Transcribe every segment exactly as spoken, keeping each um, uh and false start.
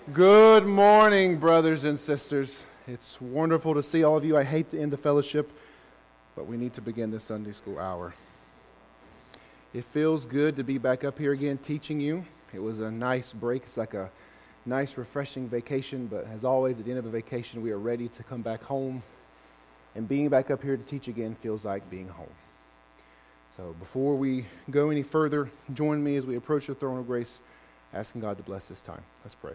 Good morning, brothers and sisters. It's wonderful to see all of you. I hate to end the fellowship, but we need to begin the Sunday school hour. It feels good to be back up here again teaching you. It was a nice break. It's like a nice, refreshing vacation, but as always, at the end of a vacation, we are ready to come back home, and being back up here to teach again feels like being home. So before we go any further, join me as we approach the throne of grace, asking God to bless this time. Let's pray.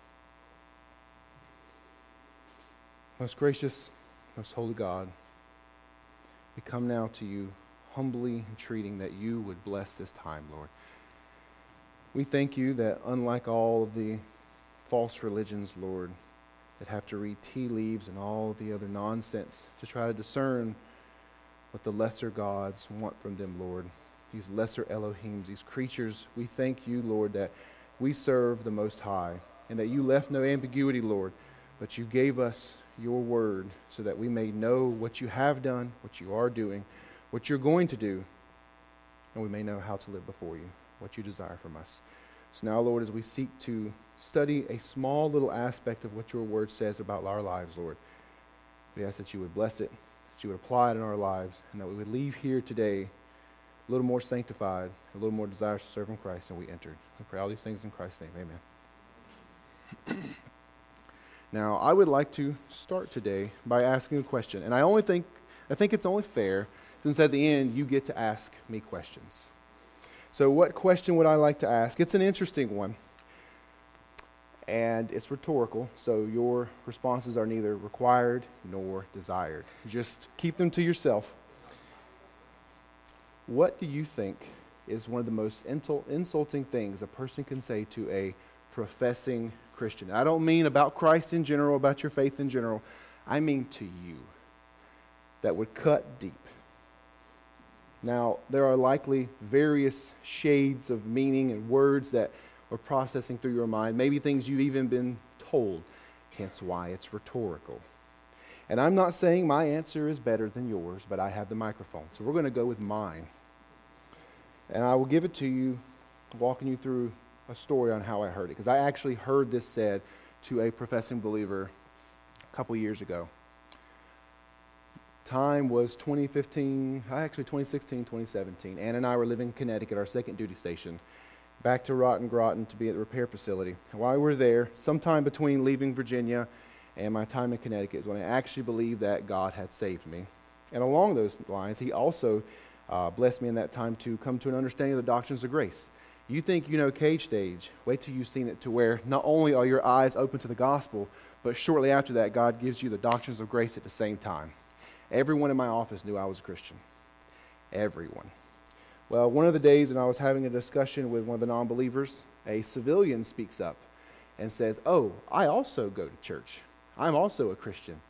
Most gracious, most holy God, we come now to you humbly entreating that you would bless this time, Lord. We thank you that unlike all of the false religions, Lord, that have to read tea leaves and all the other nonsense to try to discern what the lesser gods want from them, Lord, these lesser Elohims, these creatures, we thank you, Lord, that we serve the Most High and that you left no ambiguity, Lord, but you gave us your word so that we may know what you have done, what you are doing, what you're going to do, and we may know how to live before you, what you desire from us. So now, Lord, as we seek to study a small little aspect of what your word says about our lives, Lord, we ask that you would bless it, that you would apply it in our lives, and that we would leave here today a little more sanctified, a little more desirous to serve in Christ than we entered. We pray all these things in Christ's name. Amen. Now, I would like to start today by asking a question, and I only think I think it's only fair since at the end you get to ask me questions. So what question would I like to ask? It's an interesting one, and it's rhetorical, so your responses are neither required nor desired. Just keep them to yourself. What do you think is one of the most insulting things a person can say to a professing Christian? I don't mean about Christ in general, about your faith in general. I mean to you, that would cut deep. Now, there are likely various shades of meaning and words that are processing through your mind, maybe things you've even been told, hence why it's rhetorical. And I'm not saying my answer is better than yours, but I have the microphone, so we're going to go with mine. And I will give it to you, walking you through a story on how I heard it, because I actually heard this said to a professing believer a couple years ago. Time was twenty fifteen, actually twenty sixteen, twenty seventeen. Ann and I were living in Connecticut, our second duty station, back to Rotten Groton to be at the repair facility. And while we were there, sometime between leaving Virginia and my time in Connecticut is when I actually believed that God had saved me. And along those lines, he also uh, blessed me in that time to come to an understanding of the doctrines of grace. You think you know Cage Stage, wait till you've seen it to where not only are your eyes open to the gospel, but shortly after that, God gives you the doctrines of grace at the same time. Everyone in my office knew I was a Christian. Everyone. Well, one of the days when I was having a discussion with one of the non-believers, a civilian speaks up and says, "Oh, I also go to church. I'm also a Christian."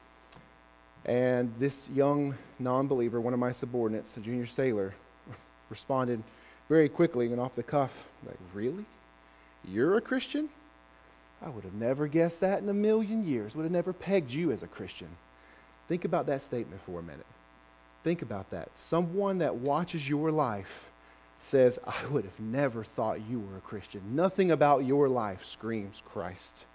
And this young non-believer, one of my subordinates, a junior sailor, responded very quickly and off the cuff, like, "Really? You're a Christian? I would have never guessed that in a million years. Would have never pegged you as a Christian." Think about that statement for a minute. Think about that. Someone that watches your life says, "I would have never thought you were a Christian." Nothing about your life screams Christ.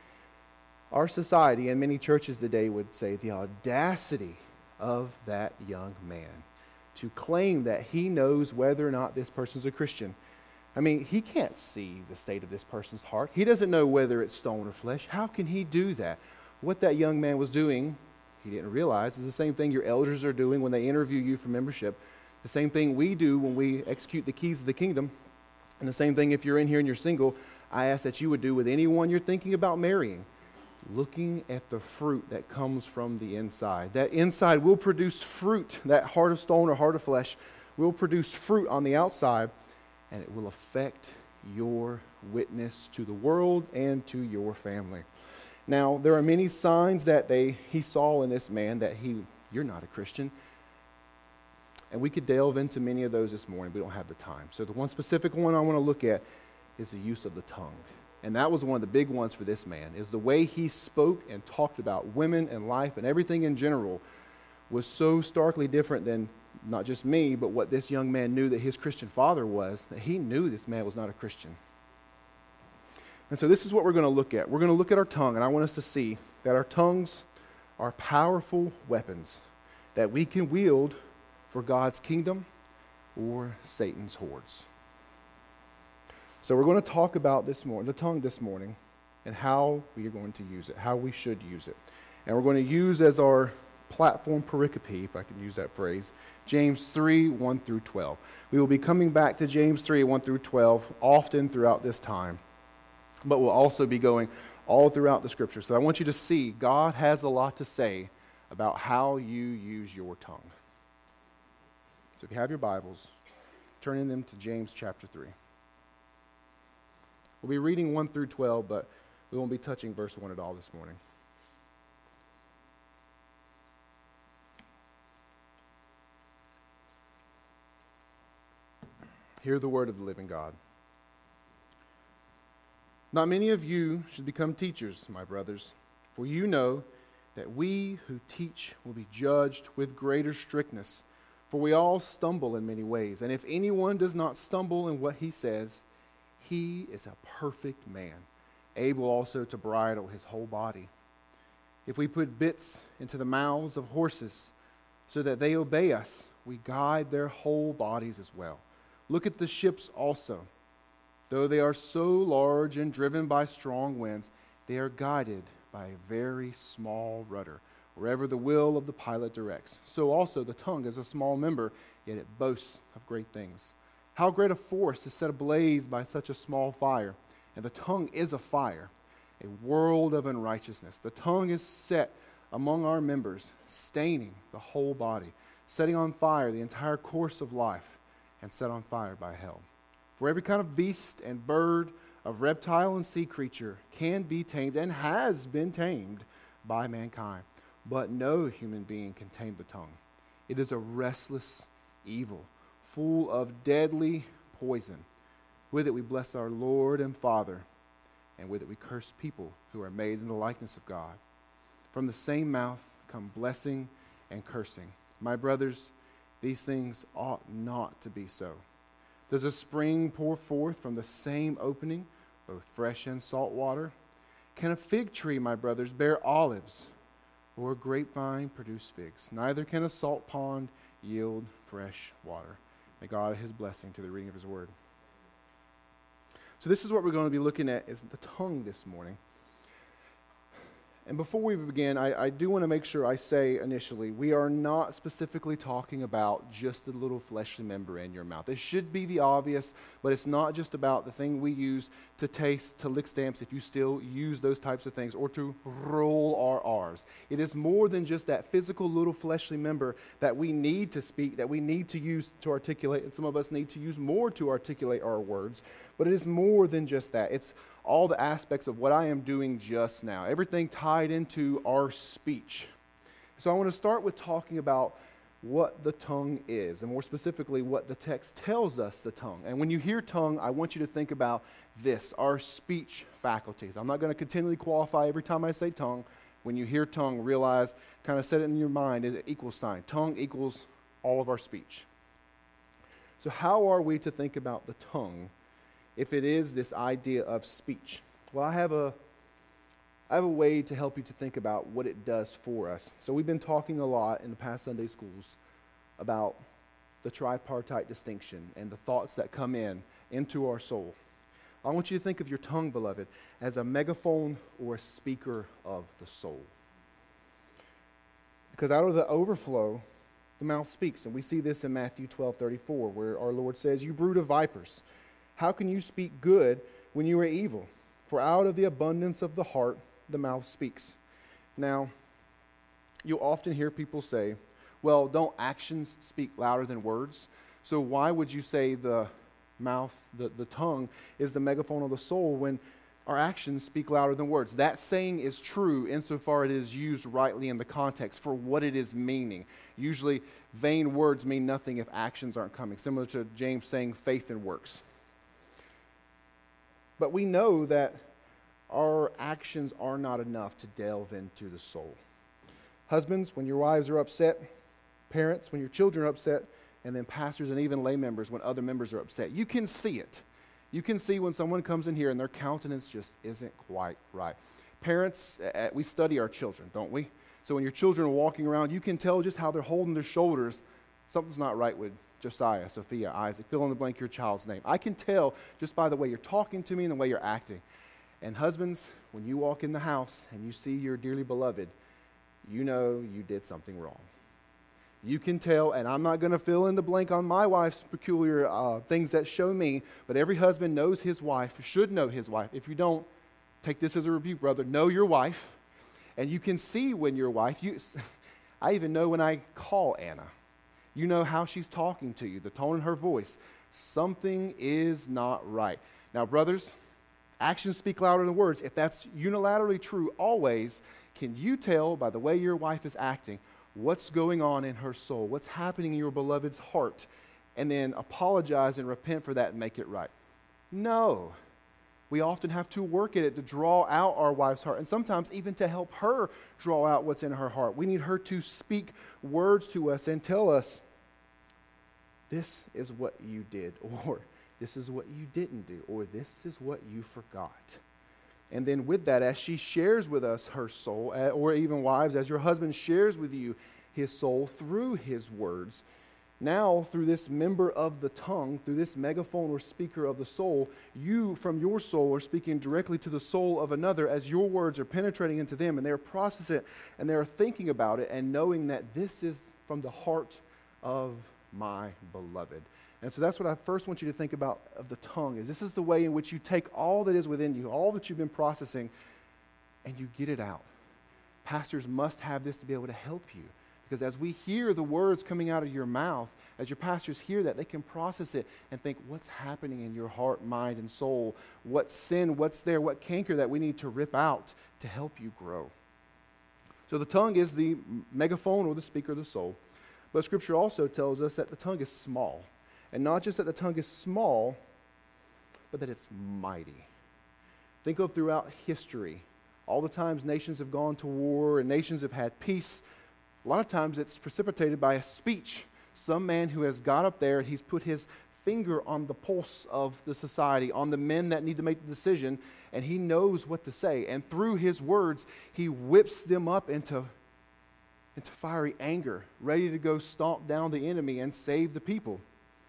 Our society and many churches today would say the audacity of that young man to claim that he knows whether or not this person's a Christian. I mean, he can't see the state of this person's heart. He doesn't know whether it's stone or flesh. How can he do that? What that young man was doing, he didn't realize, is the same thing your elders are doing when they interview you for membership, the same thing we do when we execute the keys of the kingdom, and the same thing if you're in here and you're single, I ask that you would do with anyone you're thinking about marrying. Looking at the fruit that comes from the inside. That inside will produce fruit. That heart of stone or heart of flesh will produce fruit on the outside, and it will affect your witness to the world and to your family. Now, there are many signs that they he saw in this man that he, you're not a Christian. And we could delve into many of those this morning. We don't have the time. So the one specific one I want to look at is the use of the tongue. And that was one of the big ones for this man, is the way he spoke and talked about women and life and everything in general was so starkly different than not just me, but what this young man knew that his Christian father was, that he knew this man was not a Christian. And so this is what we're going to look at. We're going to look at our tongue, and I want us to see that our tongues are powerful weapons that we can wield for God's kingdom or Satan's hordes. So we're going to talk about this morning, the tongue this morning, and how we are going to use it, how we should use it. And we're going to use as our platform pericope, if I can use that phrase, James three, one through twelve. We will be coming back to James three, one through twelve often throughout this time, but we'll also be going all throughout the Scripture. So I want you to see God has a lot to say about how you use your tongue. So if you have your Bibles, turn in them to James chapter three. We'll be reading one through twelve, but we won't be touching verse one at all this morning. Hear the word of the living God. Not many of you should become teachers, my brothers, for you know that we who teach will be judged with greater strictness, for we all stumble in many ways. And if anyone does not stumble in what he says, he is a perfect man, able also to bridle his whole body. If we put bits into the mouths of horses so that they obey us, we guide their whole bodies as well. Look at the ships also. Though they are so large and driven by strong winds, they are guided by a very small rudder, wherever the will of the pilot directs. So also the tongue is a small member, yet it boasts of great things. How great a force is set ablaze by such a small fire. And the tongue is a fire, a world of unrighteousness. The tongue is set among our members, staining the whole body, setting on fire the entire course of life, and set on fire by hell. For every kind of beast and bird, of reptile and sea creature can be tamed and has been tamed by mankind. But no human being can tame the tongue. It is a restless evil, full of deadly poison. With it we bless our Lord and Father, and with it we curse people who are made in the likeness of God. From the same mouth come blessing and cursing. My brothers, these things ought not to be so. Does a spring pour forth from the same opening, both fresh and salt water? Can a fig tree, my brothers, bear olives, or a grapevine produce figs? Neither can a salt pond yield fresh water. May God add his blessing to the reading of his word. So this is what we're going to be looking at, is the tongue this morning. And before we begin, I, I do want to make sure I say initially, we are not specifically talking about just the little fleshly member in your mouth. It should be the obvious, but it's not just about the thing we use to taste, to lick stamps, if you still use those types of things, or to roll our R's. It is more than just that physical little fleshly member that we need to speak, that we need to use to articulate, and some of us need to use more to articulate our words. But it is more than just that. It's all the aspects of what I am doing just now, everything tied into our speech. So I want to start with talking about what the tongue is, and more specifically, what the text tells us the tongue. And when you hear tongue, I want you to think about this, our speech faculties. I'm not going to continually qualify every time I say tongue. When you hear tongue, realize, kind of set it in your mind as an equal sign. Tongue equals all of our speech. So how are we to think about the tongue if it is this idea of speech? Well, I have a I have a way to help you to think about what it does for us. So we've been talking a lot in the past Sunday schools about the tripartite distinction and the thoughts that come in into our soul. I want you to think of your tongue, beloved, as a megaphone or a speaker of the soul. Because out of the overflow, the mouth speaks. And we see this in Matthew twelve thirty-four, where our Lord says, "You brood of vipers, how can you speak good when you are evil? For out of the abundance of the heart, the mouth speaks." Now, you'll often hear people say, well, don't actions speak louder than words? So why would you say the mouth, the, the tongue, is the megaphone of the soul when our actions speak louder than words? That saying is true insofar it is used rightly in the context for what it is meaning. Usually, vain words mean nothing if actions aren't coming, similar to James saying faith and works. But we know that our actions are not enough to delve into the soul. Husbands, when your wives are upset, parents, when your children are upset, and then pastors and even lay members when other members are upset. You can see it. You can see when someone comes in here and their countenance just isn't quite right. Parents, uh, we study our children, don't we? So when your children are walking around, you can tell just how they're holding their shoulders. Something's not right with Josiah, Sophia, Isaac, fill in the blank your child's name. I can tell just by the way you're talking to me and the way you're acting. And husbands, when you walk in the house and you see your dearly beloved, you know you did something wrong. You can tell, and I'm not going to fill in the blank on my wife's peculiar uh, things that show me, but every husband knows his wife, should know his wife. If you don't, take this as a rebuke, brother. Know your wife, and you can see when your wife, you, I even know when I call Anna. You know how she's talking to you, the tone in her voice. Something is not right. Now, brothers, actions speak louder than words. If that's unilaterally true always, can you tell by the way your wife is acting what's going on in her soul, what's happening in your beloved's heart, and then apologize and repent for that and make it right? No. We often have to work at it to draw out our wife's heart, and sometimes even to help her draw out what's in her heart. We need her to speak words to us and tell us, this is what you did, or this is what you didn't do, or this is what you forgot. And then with that, as she shares with us her soul, or even wives, as your husband shares with you his soul through his words, now through this member of the tongue, through this megaphone or speaker of the soul, you from your soul are speaking directly to the soul of another as your words are penetrating into them, and they're processing it, and they're thinking about it and knowing that this is from the heart of my beloved. And so that's what I first want you to think about of the tongue, is this is the way in which you take all that is within you, all that you've been processing, and you get it out. Pastors must have this to be able to help you, because as we hear the words coming out of your mouth, as your pastors hear that, they can process it and think, what's happening in your heart, mind, and soul? What sin, what's there, what canker that we need to rip out to help you grow? So the tongue is the megaphone or the speaker of the soul. But Scripture also tells us that the tongue is small. And not just that the tongue is small, but that it's mighty. Think of throughout history, all the times nations have gone to war and nations have had peace. A lot of times it's precipitated by a speech. Some man who has got up there and he's put his finger on the pulse of the society, on the men that need to make the decision, and he knows what to say. And through his words, he whips them up into, into fiery anger, ready to go stomp down the enemy and save the people.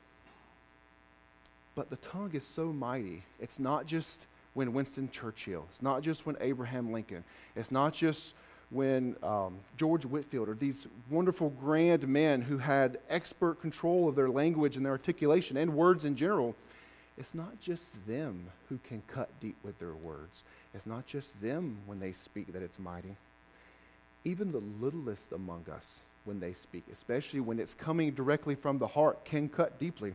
But the tongue is so mighty. It's not just when Winston Churchill. It's not just when Abraham Lincoln. It's not just when um, George Whitefield, or these wonderful grand men who had expert control of their language and their articulation and words in general. It's not just them who can cut deep with their words. It's not just them when they speak that it's mighty. Even the littlest among us when they speak, especially when it's coming directly from the heart, can cut deeply.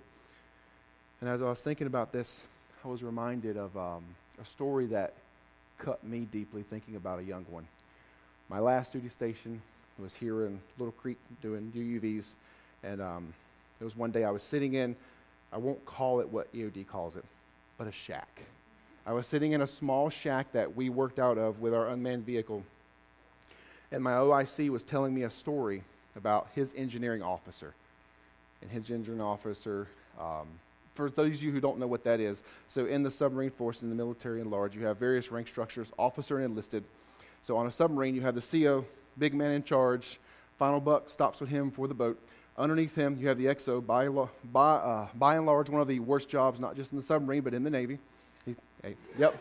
And as I was thinking about this, I was reminded of um, a story that cut me deeply thinking about a young one. My last duty station was here in Little Creek doing U U Vs, and um, there was one day I was sitting in, I won't call it what E O D calls it, but a shack. I was sitting in a small shack that we worked out of with our unmanned vehicle, and my O I C was telling me a story about his engineering officer. And his engineering officer, um, for those of you who don't know what that is, so in the submarine force, in the military at large, you have various rank structures, officer and enlisted. So on a submarine, you have the C O, big man in charge. Final buck stops with him for the boat. Underneath him, you have the X O, by, by, uh, by and large, one of the worst jobs, not just in the submarine, but in the Navy. He, hey, yep.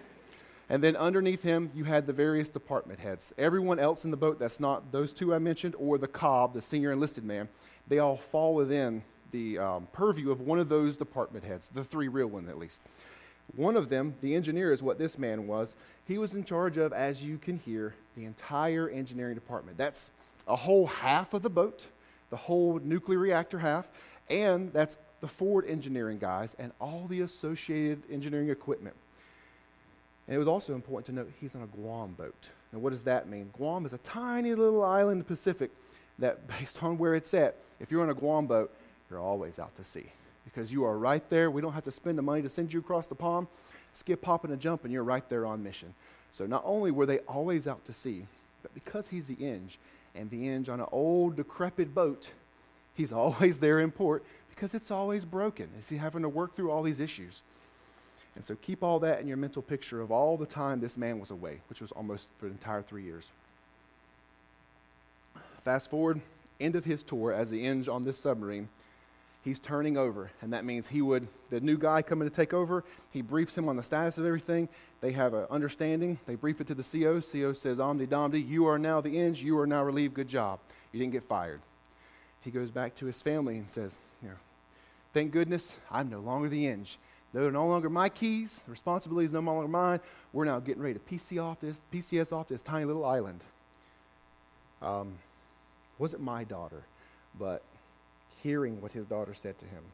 And then underneath him, you had the various department heads. Everyone else in the boat that's not those two I mentioned, or the cob, the senior enlisted man, they all fall within the um, purview of one of those department heads, the three real ones at least. One of them, the engineer, is what this man was. He was in charge of, as you can hear, the entire engineering department. That's a whole half of the boat, the whole nuclear reactor half, and that's the forward engineering guys and all the associated engineering equipment. And it was also important to note he's on a Guam boat. Now, what does that mean? Guam is a tiny little island in the Pacific that, based on where it's at, if you're on a Guam boat, you're always out to sea. Because you are right there. We don't have to spend the money to send you across the pond. Skip, hop, and a jump, and you're right there on mission. So not only were they always out to sea, but because he's the eng, and the eng on an old, decrepit boat, he's always there in port because it's always broken. Is he having to work through all these issues? And so keep all that in your mental picture of all the time this man was away, which was almost for the entire three years. Fast forward, end of his tour as the Inge on this submarine, he's turning over, and that means he would, the new guy coming to take over, he briefs him on the status of everything. They have an understanding. They brief it to the C O. C O says, Omni Domdi, you are now the Inge, you are now relieved, good job. You didn't get fired. He goes back to his family and says, you know, thank goodness I'm no longer the Inge. They're no longer my keys. The responsibility is no longer mine. We're now getting ready to P C off this, P C S off this tiny little island. Um, wasn't my daughter, but hearing what his daughter said to him.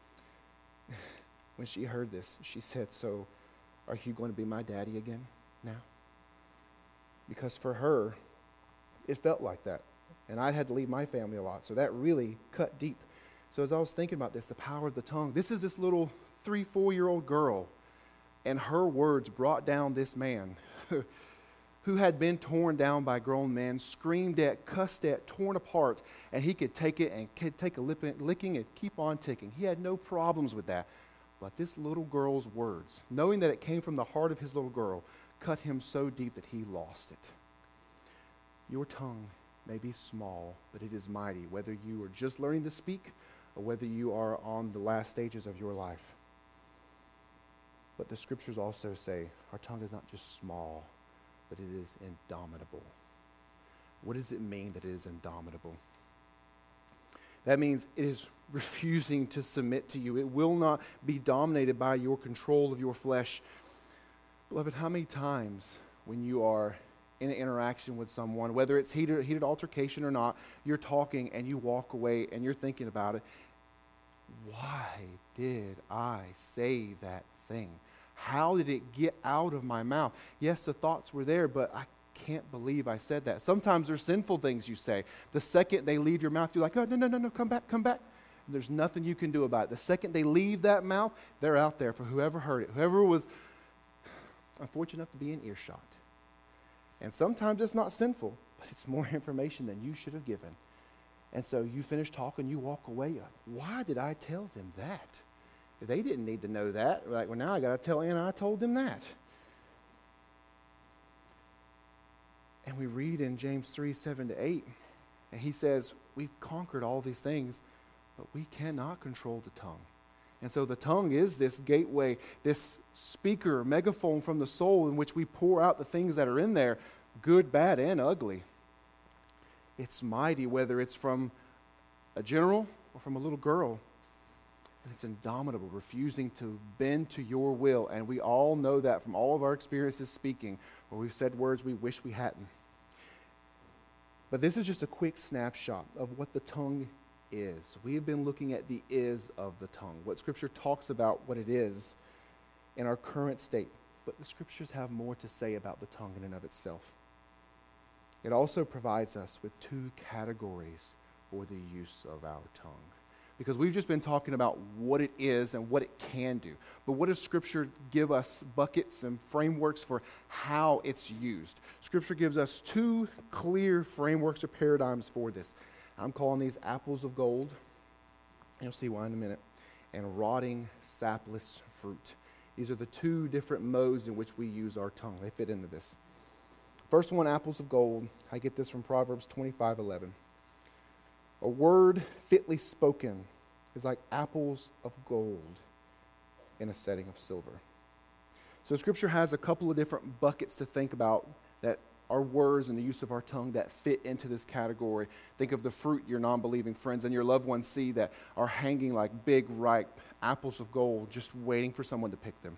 When she heard this, she said, so are you going to be my daddy again now? Because for her, it felt like that. And I had to leave my family a lot, so that really cut deep. So as I was thinking about this, the power of the tongue, this is this little three, four-year-old girl, and her words brought down this man who had been torn down by grown men, screamed at, cussed at, torn apart, and he could take it and could take a lip, licking and keep on ticking. He had no problems with that. But this little girl's words, knowing that it came from the heart of his little girl, cut him so deep that he lost it. Your tongue may be small, but it is mighty, whether you are just learning to speak or whether you are on the last stages of your life. But the scriptures also say our tongue is not just small, but it is indomitable. What does it mean that it is indomitable? That means it is refusing to submit to you. It will not be dominated by your control of your flesh. Beloved, how many times when you are in an interaction with someone, whether it's heated, heated altercation or not, you're talking and you walk away and you're thinking about it. Why did I say that thing? How did it get out of my mouth? Yes, the thoughts were there, but I can't believe I said that. Sometimes there's sinful things you say. The second they leave your mouth, you're like, oh, no, no, no, no, come back, come back. And there's nothing you can do about it. The second they leave that mouth, they're out there for whoever heard it, whoever was unfortunate enough to be in earshot. And sometimes it's not sinful, but it's more information than you should have given. And so you finish talking, you walk away. Why did I tell them that? They didn't need to know that. We're like, well, now I got to tell Anna I told them that. And we read in James three, seven to eight, and he says, we've conquered all these things, but we cannot control the tongue. And so the tongue is this gateway, this speaker, megaphone from the soul in which we pour out the things that are in there, good, bad, and ugly. It's mighty, whether it's from a general or from a little girl. And it's indomitable, refusing to bend to your will. And we all know that from all of our experiences speaking, where we've said words we wish we hadn't. But this is just a quick snapshot of what the tongue is. We have been looking at the is of the tongue, what Scripture talks about what it is in our current state. But the Scriptures have more to say about the tongue in and of itself. It also provides us with two categories for the use of our tongue. Because we've just been talking about what it is and what it can do. But what does Scripture give us buckets and frameworks for how it's used? Scripture gives us two clear frameworks or paradigms for this. I'm calling these apples of gold. You'll see why in a minute. And rotting, sapless fruit. These are the two different modes in which we use our tongue. They fit into this. First one, apples of gold. I get this from Proverbs twenty-five eleven. A word fitly spoken is like apples of gold in a setting of silver. So Scripture has a couple of different buckets to think about that are words and the use of our tongue that fit into this category. Think of the fruit your non-believing friends and your loved ones see that are hanging like big, ripe apples of gold, just waiting for someone to pick them.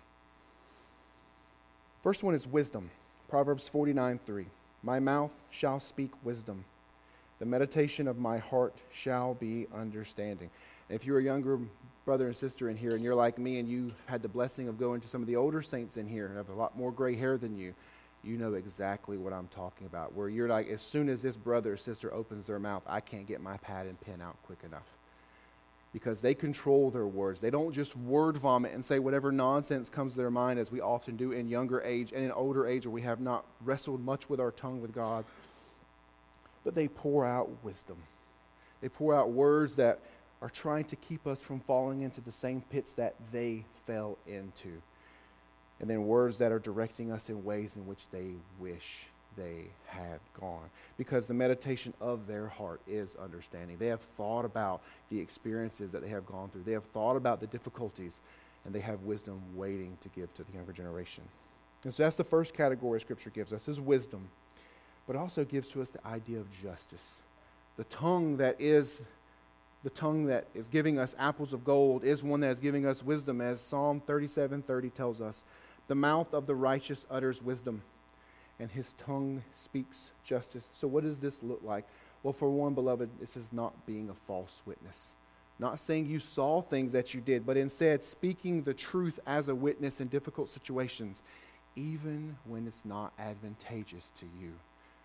First one is wisdom. Proverbs forty-nine three. My mouth shall speak wisdom. The meditation of my heart shall be understanding. And if you're a younger brother and sister in here and you're like me and you had the blessing of going to some of the older saints in here and have a lot more gray hair than you, you know exactly what I'm talking about. Where you're like, as soon as this brother or sister opens their mouth, I can't get my pad and pen out quick enough. Because they control their words. They don't just word vomit and say whatever nonsense comes to their mind, as we often do in younger age and in older age where we have not wrestled much with our tongue with God. But they pour out wisdom. They pour out words that are trying to keep us from falling into the same pits that they fell into. And then words that are directing us in ways in which they wish they had gone. Because the meditation of their heart is understanding. They have thought about the experiences that they have gone through. They have thought about the difficulties, and they have wisdom waiting to give to the younger generation. And so that's the first category Scripture gives us, is wisdom. But it also gives to us the idea of justice. The tongue that is the tongue that is giving us apples of gold is one that is giving us wisdom, as Psalm thirty-seven thirty tells us. The mouth of the righteous utters wisdom, and his tongue speaks justice. So what does this look like? Well, for one, beloved, this is not being a false witness. Not saying you saw things that you did, but instead speaking the truth as a witness in difficult situations, even when it's not advantageous to you.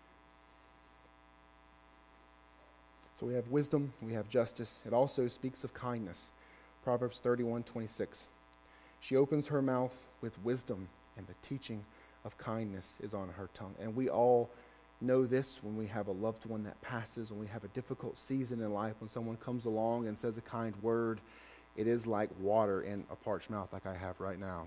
So we have wisdom, we have justice. It also speaks of kindness. Proverbs thirty-one twenty-six. She opens her mouth with wisdom, and the teaching of kindness is on her tongue. And we all know this when we have a loved one that passes, when we have a difficult season in life, when someone comes along and says a kind word. It is like water in a parched mouth, like I have right now.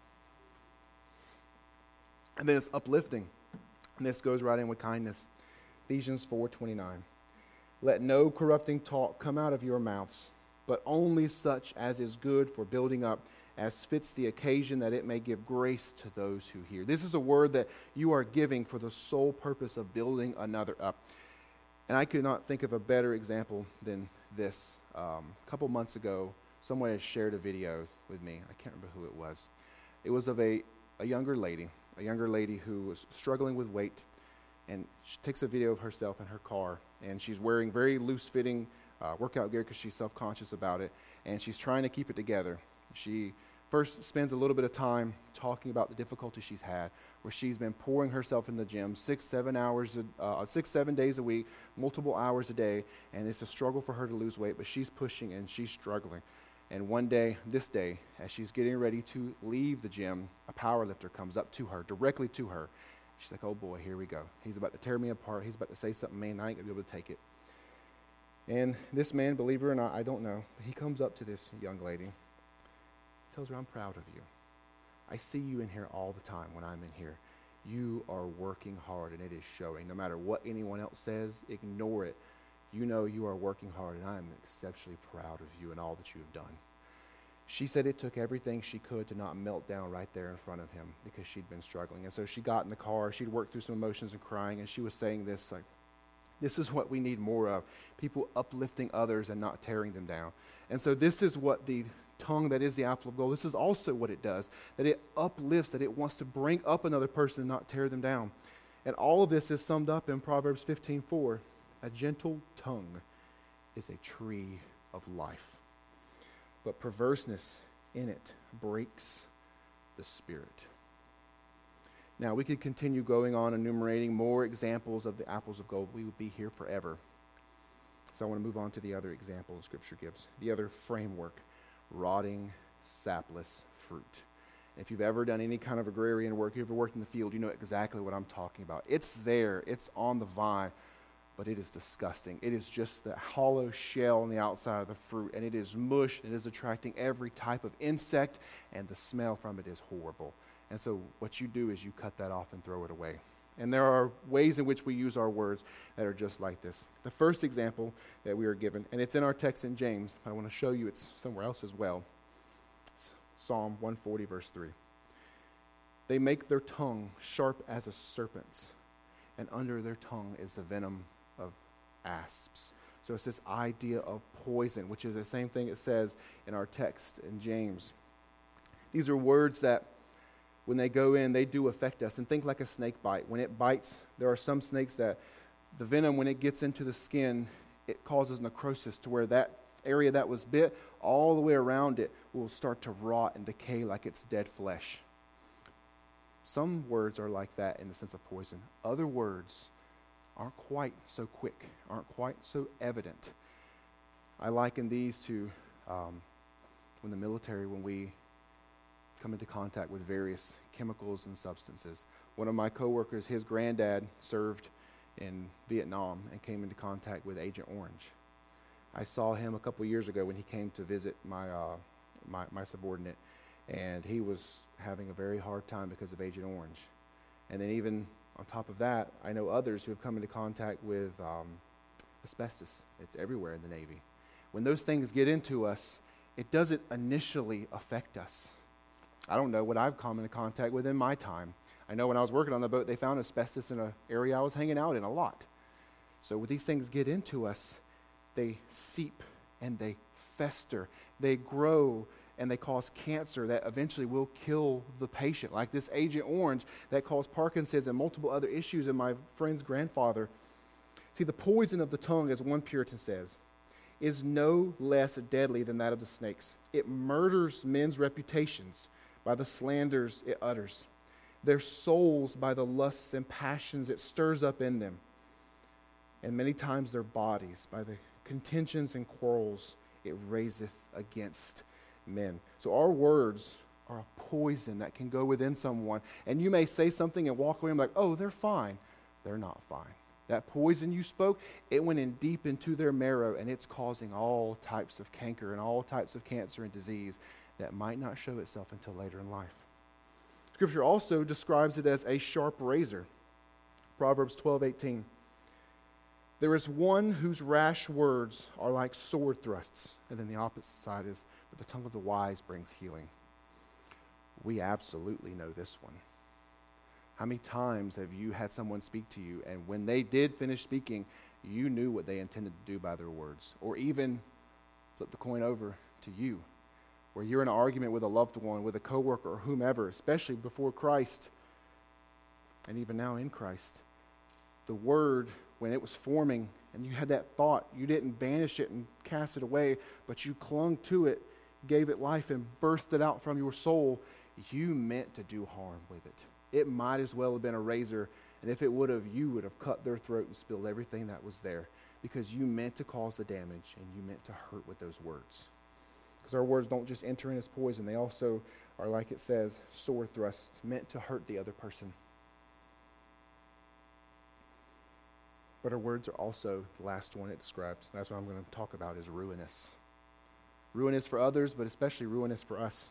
And then it's uplifting. And this goes right in with kindness. Ephesians four twenty-nine. Let no corrupting talk come out of your mouths, but only such as is good for building up, as fits the occasion, that it may give grace to those who hear. This is a word that you are giving for the sole purpose of building another up. And I could not think of a better example than this. Um, a couple months ago, someone had shared a video with me. I can't remember who it was. It was of a, a younger lady, a younger lady who was struggling with weight. And she takes a video of herself in her car, and she's wearing very loose-fitting uh, workout gear because she's self-conscious about it, and she's trying to keep it together. She first spends a little bit of time talking about the difficulties she's had, where she's been pouring herself in the gym six, seven hours, uh, six, seven days a week, multiple hours a day, and it's a struggle for her to lose weight, but she's pushing and she's struggling. And one day, this day, as she's getting ready to leave the gym, a power lifter comes up to her, directly to her. She's like, oh boy, here we go. He's about to tear me apart. He's about to say something mean. I ain't going to be able to take it. And this man, believe it or not, I don't know, but he comes up to this young lady, tells her, I'm proud of you. I see you in here all the time when I'm in here. You are working hard, and it is showing. No matter what anyone else says, ignore it. You know you are working hard, and I am exceptionally proud of you and all that you have done. She said it took everything she could to not melt down right there in front of him because she'd been struggling. And so she got in the car. She'd worked through some emotions and crying, and she was saying this, like, this is what we need more of, people uplifting others and not tearing them down. And so this is what the tongue that is the apple of gold, this is also what it does, that it uplifts, that it wants to bring up another person and not tear them down. And all of this is summed up in Proverbs fifteen four. A gentle tongue is a tree of life, but perverseness in it breaks the spirit. Now, we could continue going on enumerating more examples of the apples of gold. We would be here forever. So I want to move on to the other example the Scripture gives, the other framework, rotting, sapless fruit. If you've ever done any kind of agrarian work, you've ever worked in the field, you know exactly what I'm talking about. It's there, it's on the vine, but it is disgusting. It is just the hollow shell on the outside of the fruit, and it is mush. It is attracting every type of insect, and the smell from it is horrible. And so what you do is you cut that off and throw it away. And there are ways in which we use our words that are just like this. The first example that we are given, and it's in our text in James, I want to show you it's somewhere else as well. It's Psalm one forty, verse three. They make their tongue sharp as a serpent's, and under their tongue is the venom of asps. So it's this idea of poison, which is the same thing it says in our text in James. These are words that when they go in, they do affect us. And think like a snake bite. When it bites, there are some snakes that the venom, when it gets into the skin, it causes necrosis to where that area that was bit, all the way around it, will start to rot and decay like it's dead flesh. Some words are like that in the sense of poison. Other words aren't quite so quick, aren't quite so evident. I liken these to um, when the military, when we come into contact with various chemicals and substances. One of my coworkers, his granddad served in Vietnam and came into contact with Agent Orange. I saw him a couple years ago when he came to visit my uh, my, my subordinate, And he was having a very hard time because of Agent Orange. And then even on top of that, I know others who have come into contact with um, asbestos. It's everywhere in the Navy. When those things get into us, it doesn't initially affect us. I don't know what I've come into contact with in my time. I know when I was working on the boat, they found asbestos in an area I was hanging out in a lot. So when these things get into us, they seep and they fester. They grow and they cause cancer that eventually will kill the patient. Like this Agent Orange that caused Parkinson's and multiple other issues in my friend's grandfather. See, the poison of the tongue, as one Puritan says, is no less deadly than that of the snakes. It murders men's reputations by the slanders it utters, their souls by the lusts and passions it stirs up in them, and many times their bodies by the contentions and quarrels it raiseth against men. So our words are a poison that can go within someone, and you may say something and walk away and be like, oh, they're fine. They're not fine. That poison you spoke, it went in deep into their marrow, and it's causing all types of canker and all types of cancer and disease that might not show itself until later in life. Scripture also describes it as a sharp razor. Proverbs twelve eighteen. There is one whose rash words are like sword thrusts. And then the opposite side is, but the tongue of the wise brings healing. We absolutely know this one. How many times have you had someone speak to you, and when they did finish speaking, you knew what they intended to do by their words? Or even flip the coin over to you, where you're in an argument with a loved one, with a coworker, or whomever, especially before Christ, and even now in Christ. The word, when it was forming and you had that thought, you didn't banish it and cast it away, but you clung to it, gave it life, and birthed it out from your soul. You meant to do harm with it. It might as well have been a razor, and if it would have, you would have cut their throat and spilled everything that was there, because you meant to cause the damage and you meant to hurt with those words. Because our words don't just enter in as poison, they also are, like it says, sword thrusts, meant to hurt the other person. But our words are also, the last one it describes, that's what I'm going to talk about, is ruinous. Ruinous for others, but especially ruinous for us.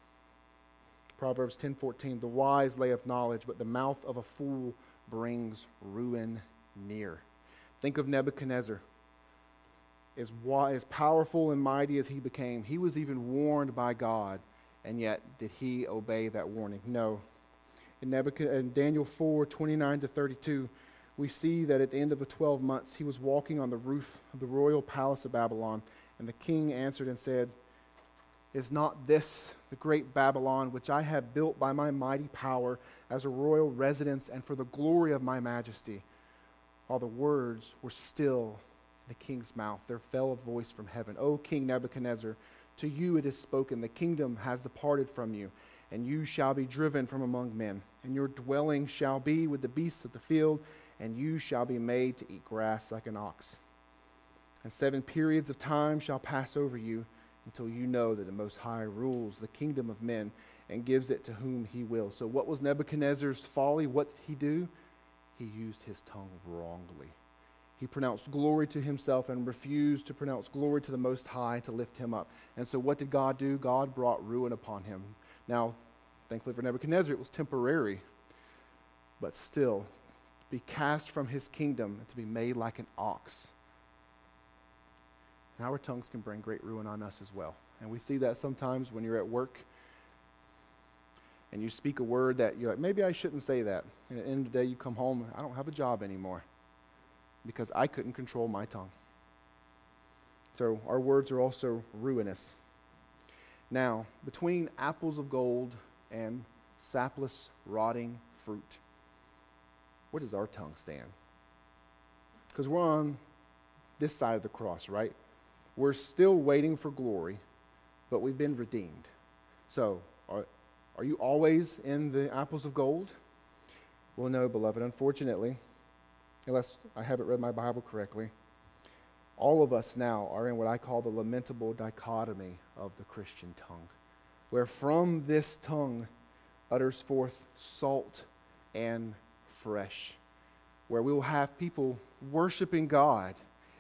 Proverbs ten fourteen, the wise layeth knowledge, but the mouth of a fool brings ruin near. Think of Nebuchadnezzar. As, as powerful and mighty as he became, he was even warned by God, and yet did he obey that warning? No. In, Nebuchadnezzar, in Daniel four twenty-nine to thirty-two, we see that at the end of the twelve months, he was walking on the roof of the royal palace of Babylon, and the king answered and said, is not this the great Babylon, which I have built by my mighty power as a royal residence and for the glory of my majesty? While the words were still in the king's mouth, there fell a voice from heaven, O King Nebuchadnezzar, to you it is spoken, the kingdom has departed from you, and you shall be driven from among men, and your dwelling shall be with the beasts of the field, and you shall be made to eat grass like an ox. And seven periods of time shall pass over you, until you know that the Most High rules the kingdom of men and gives it to whom he will. So what was Nebuchadnezzar's folly? What did he do? He used his tongue wrongly. He pronounced glory to himself and refused to pronounce glory to the Most High to lift him up. And so what did God do? God brought ruin upon him. Now, thankfully for Nebuchadnezzar, it was temporary, but still, to be cast from his kingdom and to be made like an ox. And our tongues can bring great ruin on us as well. And we see that sometimes when you're at work and you speak a word that you're like, maybe I shouldn't say that. And at the end of the day, you come home, I don't have a job anymore because I couldn't control my tongue. So our words are also ruinous. Now, between apples of gold and sapless, rotting fruit, where does our tongue stand? Because we're on this side of the cross, right? We're still waiting for glory, but we've been redeemed. So, are, are you always in the apples of gold? Well, no, beloved. Unfortunately, unless I haven't read my Bible correctly, all of us now are in what I call the lamentable dichotomy of the Christian tongue, where from this tongue utters forth salt and fresh, where we will have people worshiping God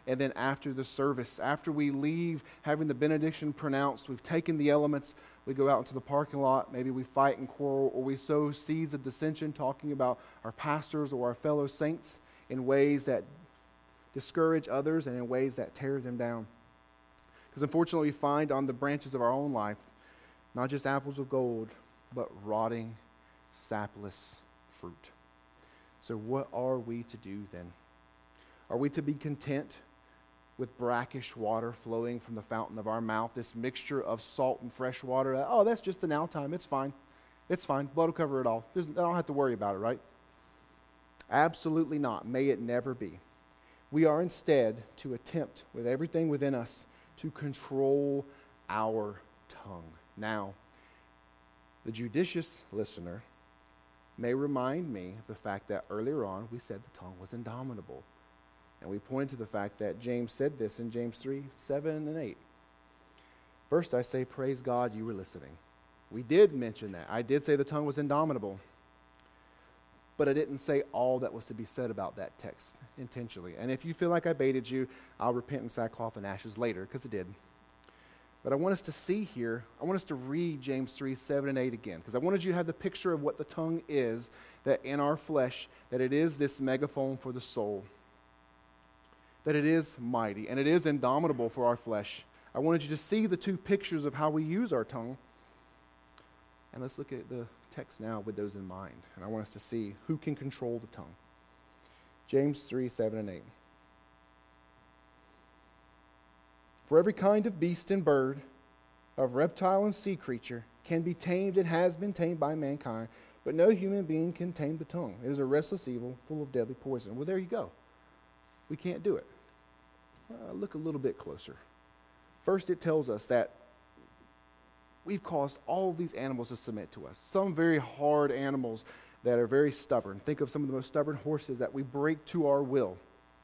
And then after the service, after we leave having the benediction pronounced, we've taken the elements, we go out into the parking lot, maybe we fight and quarrel, or we sow seeds of dissension talking about our pastors or our fellow saints in ways that discourage others and in ways that tear them down. Because unfortunately we find on the branches of our own life, not just apples of gold, but rotting, sapless fruit. So what are we to do then? Are we to be content with brackish water flowing from the fountain of our mouth, this mixture of salt and fresh water? Oh, that's just the now time. It's fine. It's fine. Blood will cover it all. There's, I don't have to worry about it, right? Absolutely not. May it never be. We are instead to attempt with everything within us to control our tongue. Now, the judicious listener may remind me of the fact that earlier on we said the tongue was indomitable. And we pointed to the fact that James said this in James three, seven, and eight. First, I say, praise God you were listening. We did mention that. I did say the tongue was indomitable. But I didn't say all that was to be said about that text intentionally. And if you feel like I baited you, I'll repent in sackcloth and ashes later, because it did. But I want us to see here, I want us to read James three, seven, and eight again, because I wanted you to have the picture of what the tongue is, that in our flesh, that it is this megaphone for the soul, that it is mighty, and it is indomitable for our flesh. I wanted you to see the two pictures of how we use our tongue. And let's look at the text now with those in mind. And I want us to see who can control the tongue. James three, seven, and eight. For every kind of beast and bird, of reptile and sea creature, can be tamed and has been tamed by mankind, but no human being can tame the tongue. It is a restless evil, full of deadly poison. Well, there you go. We can't do it. Uh, look a little bit closer. First, it tells us that we've caused all of these animals to submit to us. Some very hard animals that are very stubborn. Think of some of the most stubborn horses that we break to our will.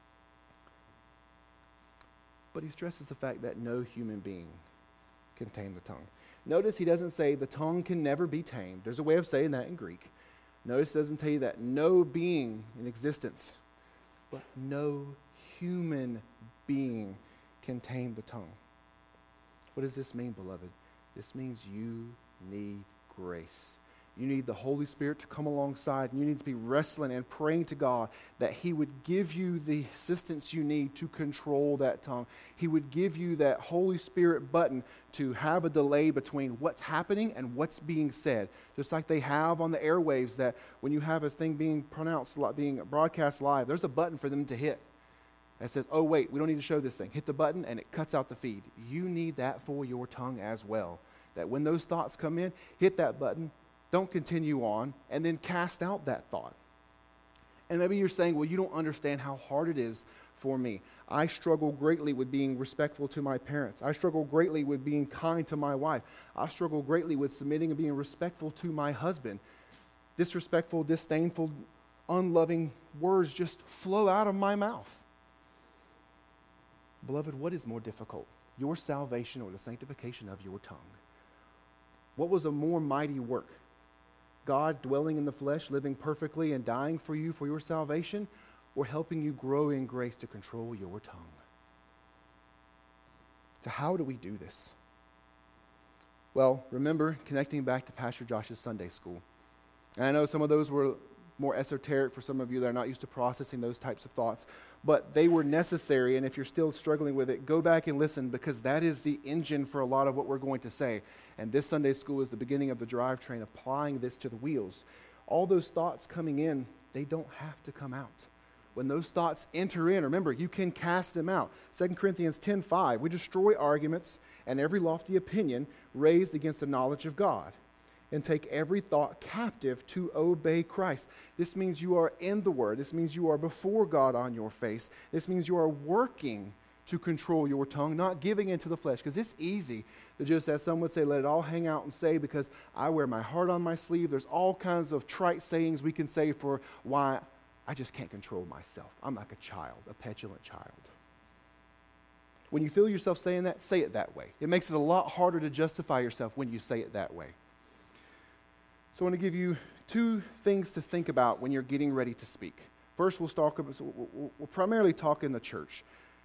But he stresses the fact that no human being can tame the tongue. Notice he doesn't say the tongue can never be tamed. There's a way of saying that in Greek. Notice it doesn't tell you that no being in existence, but no human being can tame the tongue. What does this mean, beloved? This means you need grace. You need the Holy Spirit to come alongside, and you need to be wrestling and praying to God that he would give you the assistance you need to control that tongue. He would give you that Holy Spirit button to have a delay between what's happening and what's being said. Just like they have on the airwaves, that when you have a thing being pronounced, being broadcast live, there's a button for them to hit that says, oh wait, we don't need to show this thing. Hit the button and it cuts out the feed. You need that for your tongue as well. That when those thoughts come in, hit that button, don't continue on, and then cast out that thought. And maybe you're saying, well, you don't understand how hard it is for me. I struggle greatly with being respectful to my parents. I struggle greatly with being kind to my wife. I struggle greatly with submitting and being respectful to my husband. Disrespectful, disdainful, unloving words just flow out of my mouth. Beloved, what is more difficult? Your salvation or the sanctification of your tongue? What was a more mighty work? God dwelling in the flesh, living perfectly and dying for you for your salvation, or helping you grow in grace to control your tongue? So how do we do this? Well, remember, connecting back to Pastor Josh's Sunday school. And I know some of those were more esoteric for some of you that are not used to processing those types of thoughts, but they were necessary, and if you're still struggling with it, go back and listen, because that is the engine for a lot of what we're going to say. And this Sunday school is the beginning of the drivetrain, applying this to the wheels. All those thoughts coming in, they don't have to come out. When those thoughts enter in, remember, you can cast them out. Second Corinthians ten five, we destroy arguments and every lofty opinion raised against the knowledge of God, and take every thought captive to obey Christ. This means you are in the Word. This means you are before God on your face. This means you are working to control your tongue, not giving into the flesh. Because it's easy to just, as some would say, let it all hang out and say, because I wear my heart on my sleeve. There's all kinds of trite sayings we can say for why I just can't control myself. I'm like a child, a petulant child. When you feel yourself saying that, say it that way. It makes it a lot harder to justify yourself when you say it that way. So I want to give you two things to think about when you're getting ready to speak. First, we'll, talk about, we'll, we'll primarily talk in the church,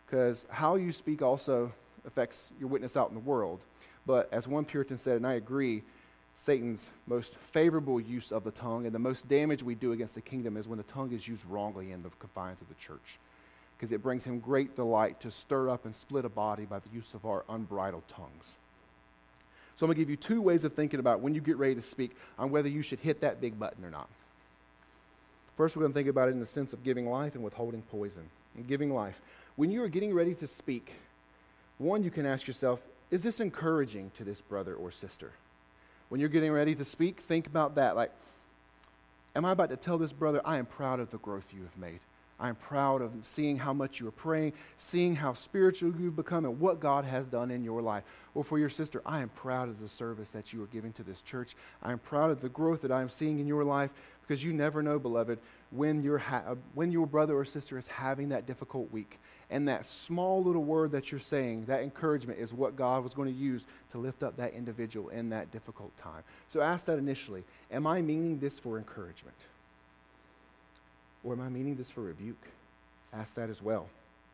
because how you speak also affects your witness out in the world. But as one Puritan said, and I agree, Satan's most favorable use of the tongue and the most damage we do against the kingdom is when the tongue is used wrongly in the confines of the church, because it brings him great delight to stir up and split a body by the use of our unbridled tongues. So I'm going to give you two ways of thinking about when you get ready to speak on whether you should hit that big button or not. First, we're going to think about it in the sense of giving life and withholding poison. And giving life. When you are getting ready to speak, one, you can ask yourself, is this encouraging to this brother or sister? When you're getting ready to speak, think about that. Like, am I about to tell this brother, I am proud of the growth you have made. I am proud of seeing how much you are praying, seeing how spiritual you've become and what God has done in your life. Or for your sister, I am proud of the service that you are giving to this church. I am proud of the growth that I am seeing in your life, because you never know, beloved, when, your ha- when your brother or sister is having that difficult week. And that small little word that you're saying, that encouragement, is what God was going to use to lift up that individual in that difficult time. So ask that initially. Am I meaning this for encouragement? Or am I meaning this for rebuke? Ask that as well.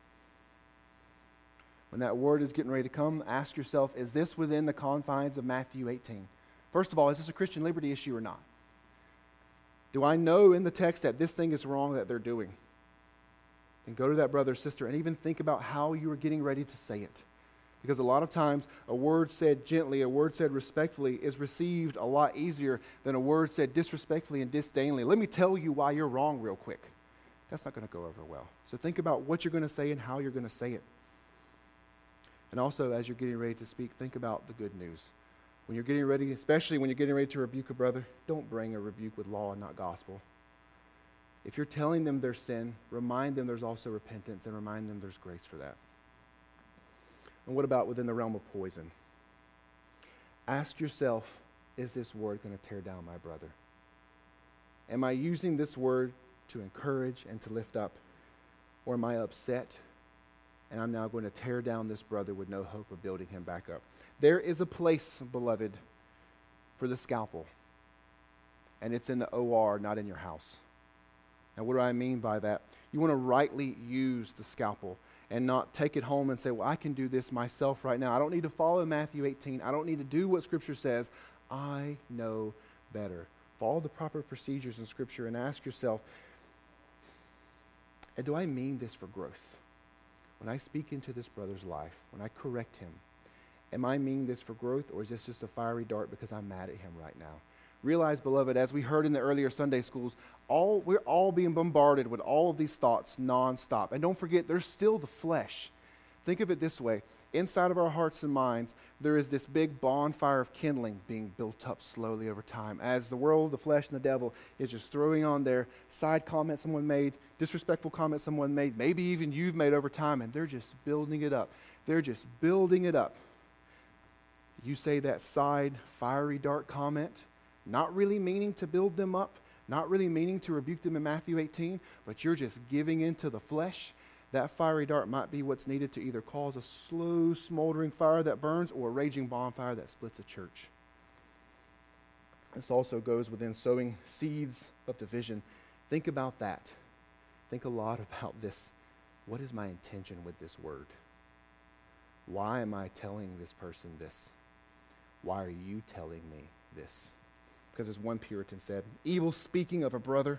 When that word is getting ready to come, ask yourself, is this within the confines of Matthew eighteen? First of all, is this a Christian liberty issue or not? Do I know in the text that this thing is wrong that they're doing? Then go to that brother or sister and even think about how you are getting ready to say it. Because a lot of times, a word said gently, a word said respectfully is received a lot easier than a word said disrespectfully and disdainfully. Let me tell you why you're wrong real quick. That's not going to go over well. So think about what you're going to say and how you're going to say it. And also, as you're getting ready to speak, think about the good news. When you're getting ready, especially when you're getting ready to rebuke a brother, don't bring a rebuke with law and not gospel. If you're telling them their sin, remind them there's also repentance, and remind them there's grace for that. And what about within the realm of poison? Ask yourself, is this word going to tear down my brother? Am I using this word to encourage and to lift up? Or am I upset and I'm now going to tear down this brother with no hope of building him back up? There is a place, beloved, for the scalpel. And it's in the O R, not in your house. Now, what do I mean by that? You want to rightly use the scalpel and not take it home and say, well, I can do this myself right now. I don't need to follow Matthew eighteen. I don't need to do what Scripture says. I know better. Follow the proper procedures in Scripture and ask yourself, do I mean this for growth? When I speak into this brother's life, when I correct him, am I meaning this for growth, or is this just a fiery dart because I'm mad at him right now? Realize, beloved, as we heard in the earlier Sunday schools, all we're all being bombarded with all of these thoughts nonstop. And don't forget, there's still the flesh. Think of it this way. Inside of our hearts and minds, there is this big bonfire of kindling being built up slowly over time as the world, the flesh, and the devil is just throwing on their side comments someone made, disrespectful comments someone made, maybe even you've made over time, and they're just building it up. They're just building it up. You say that side fiery dart comment, not really meaning to build them up, not really meaning to rebuke them in Matthew eighteen, but you're just giving into the flesh. That fiery dart might be what's needed to either cause a slow, smoldering fire that burns or a raging bonfire that splits a church. This also goes within sowing seeds of division. Think about that. Think a lot about this. What is my intention with this word? Why am I telling this person this? Why are you telling me this? Because as one Puritan said, evil speaking of a brother,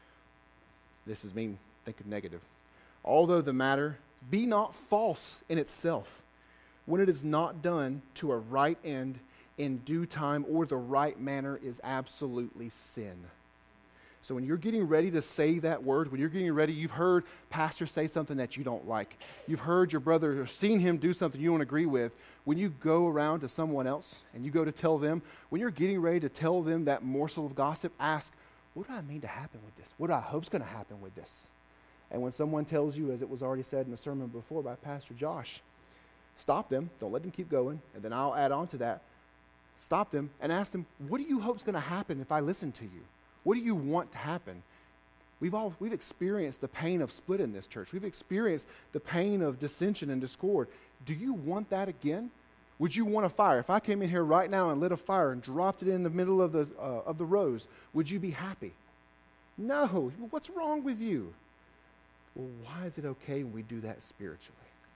this is mean, think of negative. Although the matter be not false in itself, when it is not done to a right end in due time or the right manner, is absolutely sin. So when you're getting ready to say that word, when you're getting ready, you've heard pastor say something that you don't like. You've heard your brother or seen him do something you don't agree with. When you go around to someone else and you go to tell them, when you're getting ready to tell them that morsel of gossip, ask, what do I mean to happen with this? What do I hope is going to happen with this? And when someone tells you, as it was already said in the sermon before by Pastor Josh, stop them. Don't let them keep going. And then I'll add on to that. Stop them and ask them, what do you hope is going to happen if I listen to you? What do you want to happen? We've all we've experienced the pain of split in this church. We've experienced the pain of dissension and discord. Do you want that again? Would you want a fire? If I came in here right now and lit a fire and dropped it in the middle of the uh, of the rows, would you be happy? No. What's wrong with you? Well, why is it okay when we do that spiritually?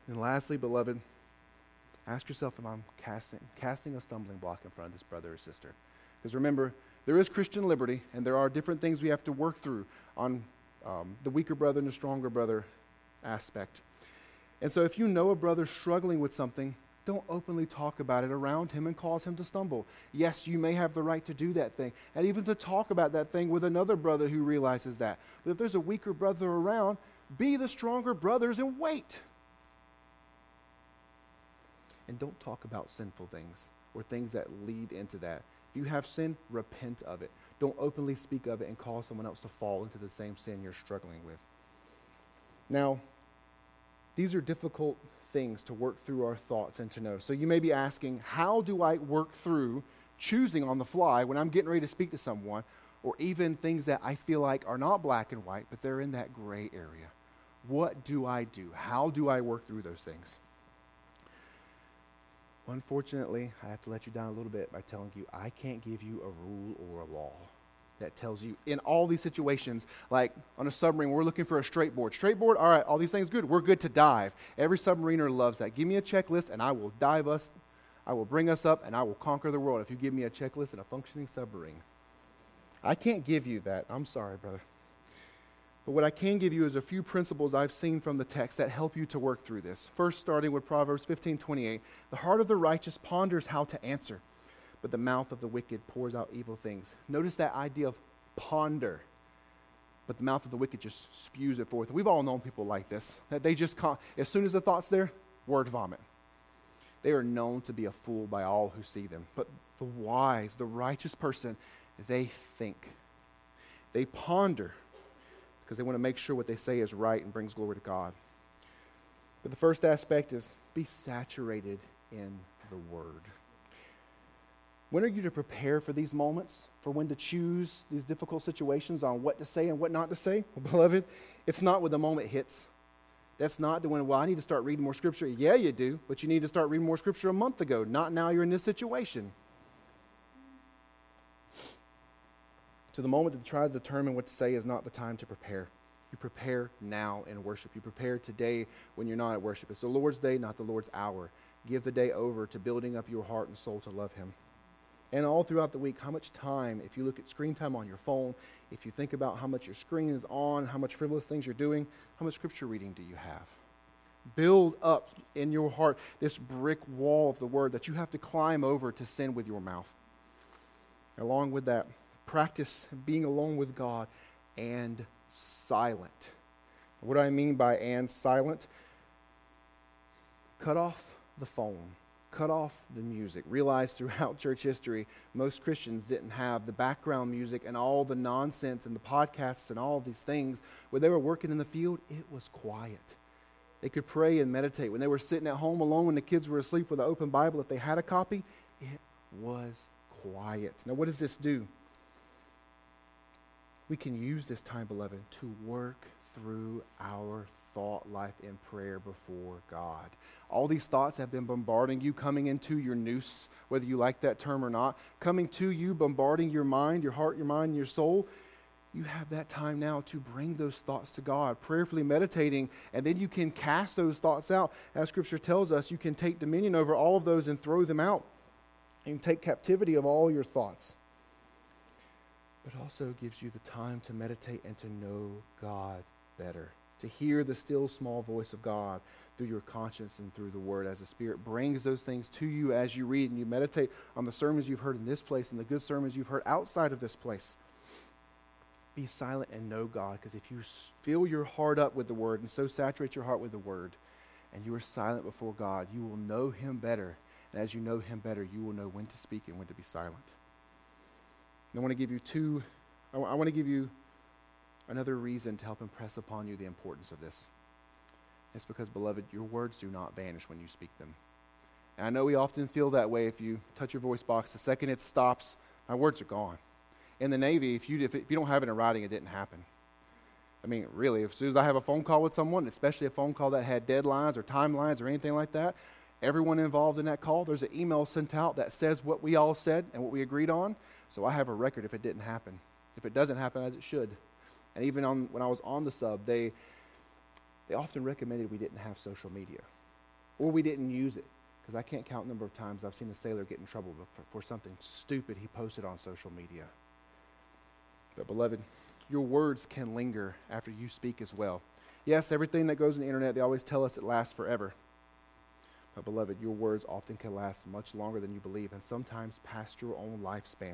And lastly, beloved, ask yourself if I'm casting, casting a stumbling block in front of this brother or sister. Because remember, there is Christian liberty, and there are different things we have to work through on um, the weaker brother and the stronger brother aspect. And so if you know a brother struggling with something, don't openly talk about it around him and cause him to stumble. Yes, you may have the right to do that thing, and even to talk about that thing with another brother who realizes that. But if there's a weaker brother around, be the stronger brothers and wait. And don't talk about sinful things or things that lead into that. If you have sin, repent of it. Don't openly speak of it and cause someone else to fall into the same sin you're struggling with. Now, these are difficult things to work through our thoughts and to know. So you may be asking, how do I work through choosing on the fly when I'm getting ready to speak to someone, or even things that I feel like are not black and white, but they're in that gray area? What do I do? How do I work through those things? Unfortunately, I have to let you down a little bit by telling you I can't give you a rule or a law that tells you in all these situations, like on a submarine, we're looking for a straight board. Straight board, all right, all these things good. We're good to dive. Every submariner loves that. Give me a checklist and I will dive us, I will bring us up and I will conquer the world if you give me a checklist and a functioning submarine. I can't give you that. I'm sorry, brother. But what I can give you is a few principles I've seen from the text that help you to work through this. First, starting with Proverbs fifteen twenty-eight, the heart of the righteous ponders how to answer, but the mouth of the wicked pours out evil things. Notice that idea of ponder, but the mouth of the wicked just spews it forth. We've all known people like this, that they just, con- as soon as the thought's there, word vomit. They are known to be a fool by all who see them. But the wise, the righteous person, they think. They ponder, because they want to make sure what they say is right and brings glory to God. But the first aspect is be saturated in the Word. When are you to prepare for these moments, for when to choose these difficult situations on what to say and what not to say? Well, beloved, it's not when the moment hits. That's not the when, well, I need to start reading more Scripture. Yeah, you do, but you need to start reading more Scripture a month ago, not now you're in this situation. So the moment to try to determine what to say is not the time to prepare. You prepare now in worship. You prepare today when you're not at worship. It's the Lord's day, not the Lord's hour. Give the day over to building up your heart and soul to love Him. And all throughout the week, how much time, if you look at screen time on your phone, if you think about how much your screen is on, how much frivolous things you're doing, how much Scripture reading do you have? Build up in your heart this brick wall of the Word that you have to climb over to sin with your mouth. Along with that, practice being alone with God and silent. What do I mean by and silent? Cut off the phone. Cut off the music. Realize throughout church history, most Christians didn't have the background music and all the nonsense and the podcasts and all these things. When they were working in the field, it was quiet. They could pray and meditate. When they were sitting at home alone when the kids were asleep with an open Bible, if they had a copy, it was quiet. Now, what does this do? We can use this time, beloved, to work through our thought life in prayer before God. All these thoughts have been bombarding you, coming into your noose, whether you like that term or not, coming to you, bombarding your mind, your heart, your mind, your soul. You have that time now to bring those thoughts to God, prayerfully meditating, and then you can cast those thoughts out. As Scripture tells us, you can take dominion over all of those and throw them out. You can take captivity of all your thoughts. But also gives you the time to meditate and to know God better, to hear the still small voice of God through your conscience and through the Word, as the Spirit brings those things to you as you read and you meditate on the sermons you've heard in this place and the good sermons you've heard outside of this place. Be silent and know God, because if you fill your heart up with the Word and so saturate your heart with the Word and you are silent before God, you will know Him better. And as you know Him better, you will know when to speak and when to be silent. And I want to give you two, I, w- I want to give you another reason to help impress upon you the importance of this. It's because, beloved, your words do not vanish when you speak them. And I know we often feel that way. If you touch your voice box, the second it stops, my words are gone. In the Navy, if you, if, it, if you don't have it in writing, it didn't happen. I mean, really, as soon as I have a phone call with someone, especially a phone call that had deadlines or timelines or anything like that, everyone involved in that call, there's an email sent out that says what we all said and what we agreed on. So I have a record if it didn't happen, if it doesn't happen as it should. And even on, when I was on the sub, they they often recommended we didn't have social media. or we didn't use it. Because I can't count the number of times I've seen a sailor get in trouble for, for something stupid he posted on social media. But beloved, your words can linger after you speak as well. Yes, everything that goes on the internet, they always tell us it lasts forever. But beloved, your words often can last much longer than you believe, and sometimes past your own lifespan.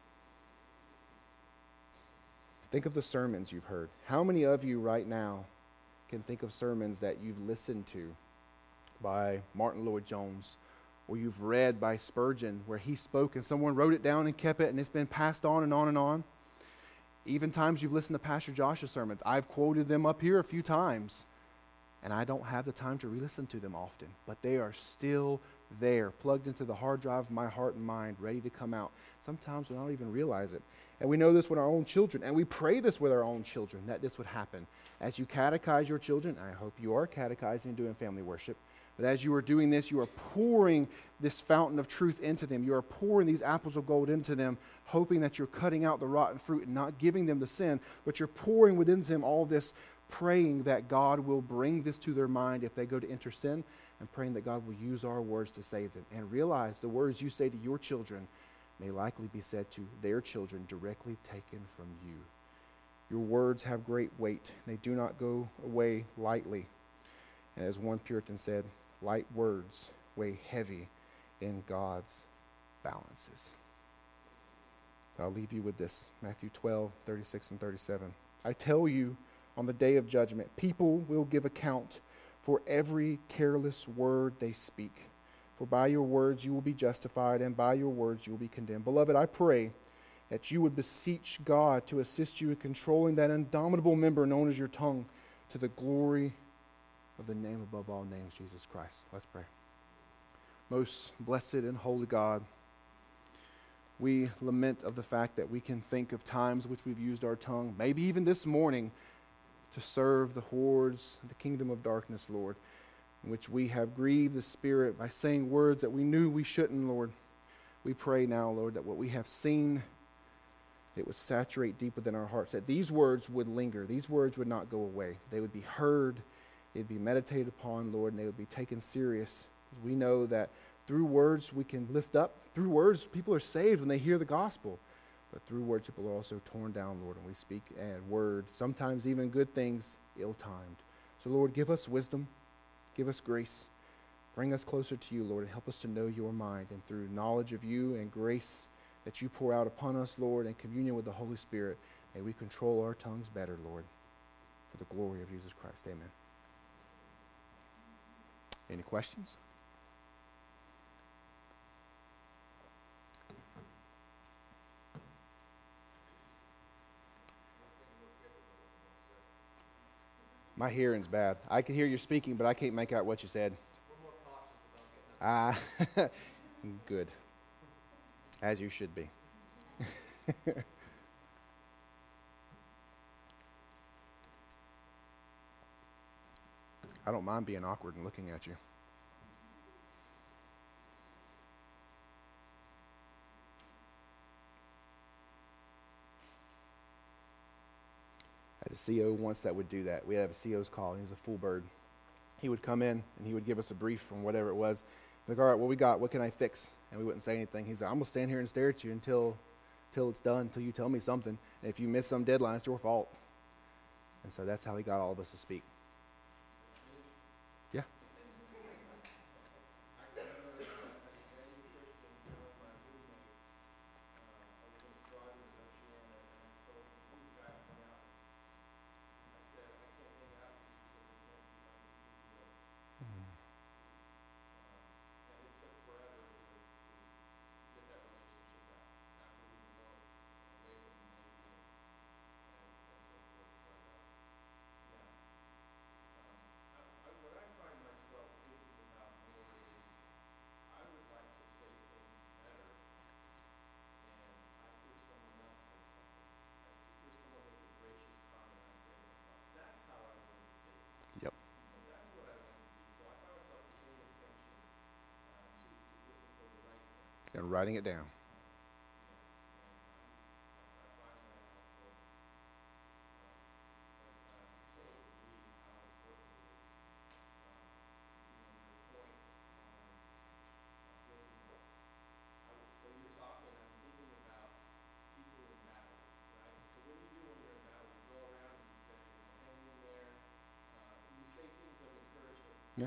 Think of the sermons you've heard. How many of you right now can think of sermons that you've listened to by Martin Lloyd-Jones, or you've read by Spurgeon, where he spoke and someone wrote it down and kept it, and it's been passed on and on and on? Even times you've listened to Pastor Josh's sermons. I've quoted them up here a few times, and I don't have the time to re-listen to them often, but they are still there, plugged into the hard drive of my heart and mind, ready to come out. Sometimes we don't even realize it. And we know this with our own children, and we pray this with our own children, that this would happen. As you catechize your children, I hope you are catechizing and doing family worship, but as you are doing this, you are pouring this fountain of truth into them. You are pouring these apples of gold into them, hoping that you're cutting out the rotten fruit and not giving them the sin, but you're pouring within them all this, praying that God will bring this to their mind if they go to enter sin, and praying that God will use our words to save them. And realize the words you say to your children may likely be said to their children, directly taken from you. Your words have great weight. They do not go away lightly. And as one Puritan said, light words weigh heavy in God's balances. So I'll leave you with this, Matthew twelve, thirty-six and thirty-seven. I tell you, on the day of judgment, people will give account for every careless word they speak. For by your words you will be justified, and by your words you will be condemned. Beloved, I pray that you would beseech God to assist you in controlling that indomitable member known as your tongue, to the glory of the name above all names, Jesus Christ. Let's pray. Most blessed and holy God, we lament of the fact that we can think of times which we've used our tongue, maybe even this morning, to serve the hordes of the kingdom of darkness, Lord, in which we have grieved the Spirit by saying words that we knew we shouldn't, Lord. We pray now, Lord, that what we have seen, it would saturate deep within our hearts, that these words would linger, these words would not go away. They would be heard, they'd be meditated upon, Lord, and they would be taken serious. We know that through words we can lift up. Through words, people are saved when they hear the gospel. But through words, people are also torn down, Lord, and we speak a word, sometimes even good things, ill-timed. So, Lord, give us wisdom, give us grace, bring us closer to you, Lord, and help us to know your mind. And through knowledge of you and grace that you pour out upon us, Lord, and communion with the Holy Spirit, may we control our tongues better, Lord, for the glory of Jesus Christ. Amen. Any questions? My hearing's bad. I can hear you speaking, but I can't make out what you said. We're more cautious about getting Ah, good. As you should be. I don't mind being awkward and looking at you. I had a C O once that would do that. We have a C O's call, and he was a full bird. He would come in, and he would give us a brief on whatever it was. Like, all right, what we got? What can I fix? And we wouldn't say anything. He's like, I'm going to stand here and stare at you until, until it's done, until you tell me something. And if you miss some deadline, it's your fault. And so that's how he got all of us to speak. Yeah. Yep. And writing it down. Yeah.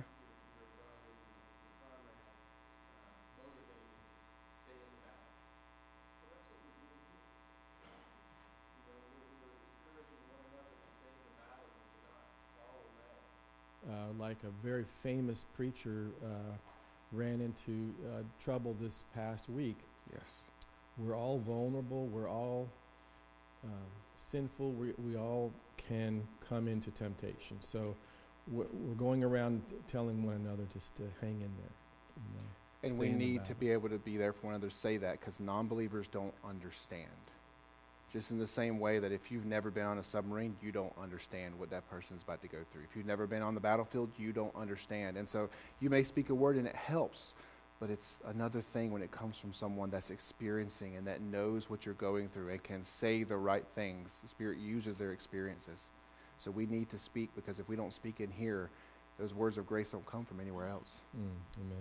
Uh, like a very famous preacher uh, ran into uh, trouble this past week. Yes. We're all vulnerable. We're all um, sinful. We, we all can come into temptation. So we're, we're going around t- telling one another just to hang in there. You know, And stay we in the need to battle. be able to be there for one another, say that, because non-believers don't understand. Just in the same way that if you've never been on a submarine, you don't understand what that person's about to go through. If you've never been on the battlefield, you don't understand. And so you may speak a word and it helps, but it's another thing when it comes from someone that's experiencing and that knows what you're going through and can say the right things. The Spirit uses their experiences. So we need to speak, because if we don't speak in here, those words of grace don't come from anywhere else. Mm, amen.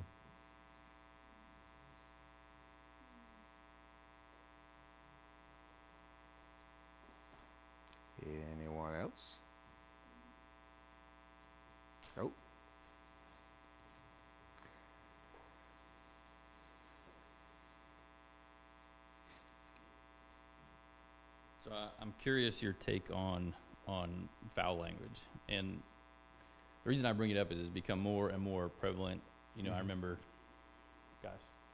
Anyone else? Oh. So I, I'm curious your take on on foul language, and the reason I bring it up is it's become more and more prevalent. You know, I remember, gosh,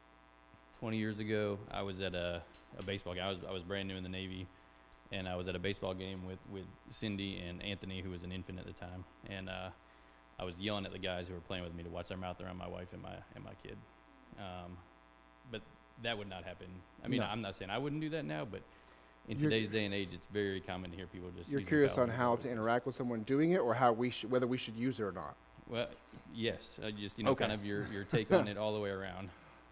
twenty years ago, I was at a, a baseball game. I was I was brand new in the Navy, and I was at a baseball game with, with Cindy and Anthony, who was an infant at the time, and uh, I was yelling at the guys who were playing with me to watch their mouth around my wife and my and my kid. Um, but that would not happen. I mean, No. I'm not saying I wouldn't do that now, but in You're- today's day and age, it's very common to hear people just. You're using curious foul on how language. to interact with someone doing it, or how we should, whether we should use it or not. Well, yes, I just you know Okay. kind of your your take on it all the way around.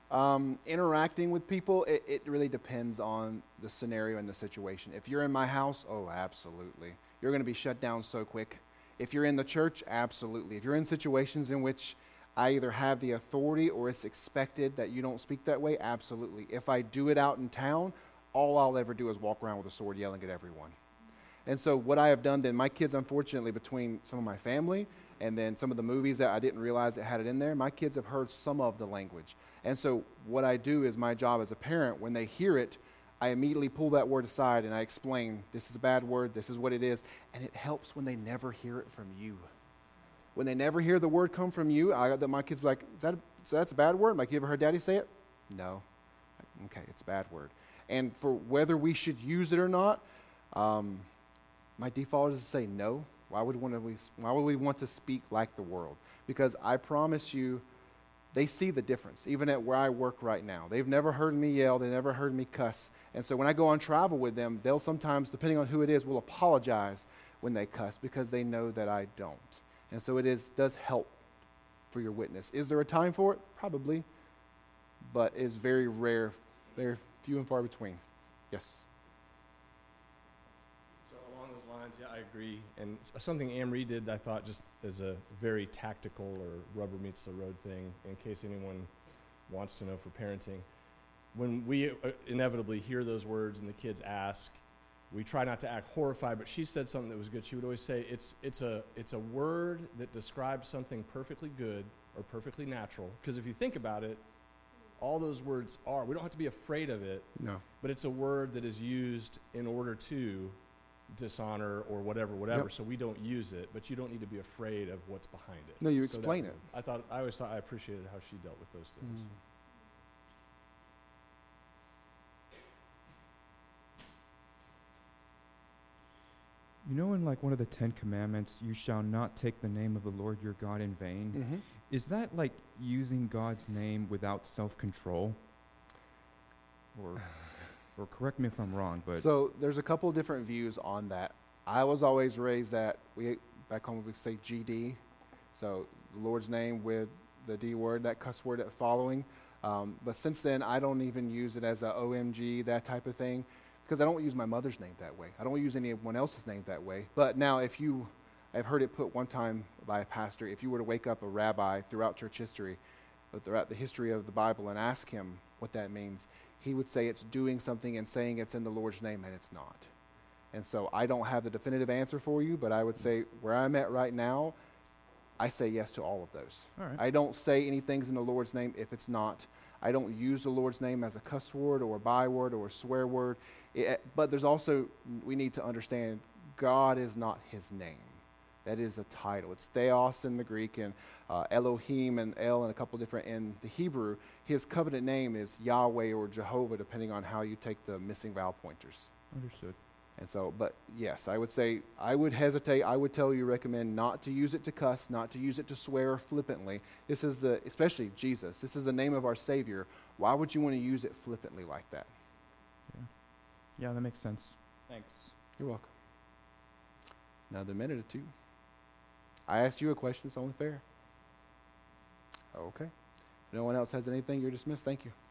Um, interacting with people, it, it really depends on the scenario and the situation. If you're in my house, oh, absolutely. You're going to be shut down so quick. If you're in the church, absolutely. If you're in situations in which I either have the authority or it's expected that you don't speak that way, absolutely. If I do it out in town, all I'll ever do is walk around with a sword yelling at everyone. And so what I have done then, my kids, unfortunately, between some of my family and then some of the movies that I didn't realize it had it in there, my kids have heard some of the language. And so what I do is my job as a parent, when they hear it, I immediately pull that word aside and I explain, this is a bad word, this is what it is. And it helps when they never hear it from you. When they never hear the word come from you, I, my kids be like, is that a, so that's a bad word? I'm like, you ever heard Daddy say it? No. Like, okay, it's a bad word. And for whether we should use it or not, um, my default is to say no. Why would, want to we, why would we want to speak like the world? Because I promise you, they see the difference, even at where I work right now. They've never heard me yell. They never heard me cuss. And so when I go on travel with them, they'll sometimes, depending on who it is, will apologize when they cuss because they know that I don't. And so it is does help for your witness. Is there a time for it? Probably. But it's very rare, very few and far between. Yes. So along those lines, yeah, I agree. And s- something Anne-Marie did, I thought, just as a very tactical or rubber meets the road thing, in case anyone wants to know for parenting. When we uh, inevitably hear those words and the kids ask, we try not to act horrified, but she said something that was good. She would always say, it's, it's, a, it's a word that describes something perfectly good or perfectly natural. Because if you think about it, all those words are, we don't have to be afraid of it, No. but it's a word that is used in order to dishonor or whatever, whatever. Yep. So we don't use it, but you don't need to be afraid of what's behind it. No, you So that explain was- it. I thought, I always thought, I appreciated how she dealt with those things. Mm. You know, in like one of the Ten Commandments, you shall not take the name of the Lord your God in vain. Mm-hmm. Is that like using God's name without self-control? Or, or correct me if I'm wrong, but So there's a couple of different views on that. I was always raised that we back home we say G D, so the Lord's name with the D word, that cuss word at following. Um, but since then, I don't even use it as a O M G, that type of thing, because I don't use my mother's name that way. I don't use anyone else's name that way. But now, if you, I've heard it put one time by a pastor, if you were to wake up a rabbi throughout church history, or throughout the history of the Bible, and ask him what that means, he would say it's doing something and saying it's in the Lord's name, and it's not. And so I don't have the definitive answer for you, but I would say where I'm at right now, I say yes to all of those. All right. I don't say anything in the Lord's name if it's not. I don't use the Lord's name as a cuss word or a byword or a swear word. It, but there's also, we need to understand, God is not his name. That is a title. It's theos in the Greek and uh, Elohim and El and a couple different in the Hebrew. His covenant name is Yahweh or Jehovah, depending on how you take the missing vowel pointers. Understood. And so, but yes, I would say, I would hesitate. I would tell you, recommend not to use it to cuss, not to use it to swear flippantly. This is the, especially Jesus, this is the name of our Savior. Why would you want to use it flippantly like that? Yeah. Yeah, that makes sense. Thanks. You're welcome. Another minute or two. I asked you a question, it's only fair. Okay. If no one else has anything, you're dismissed. Thank you.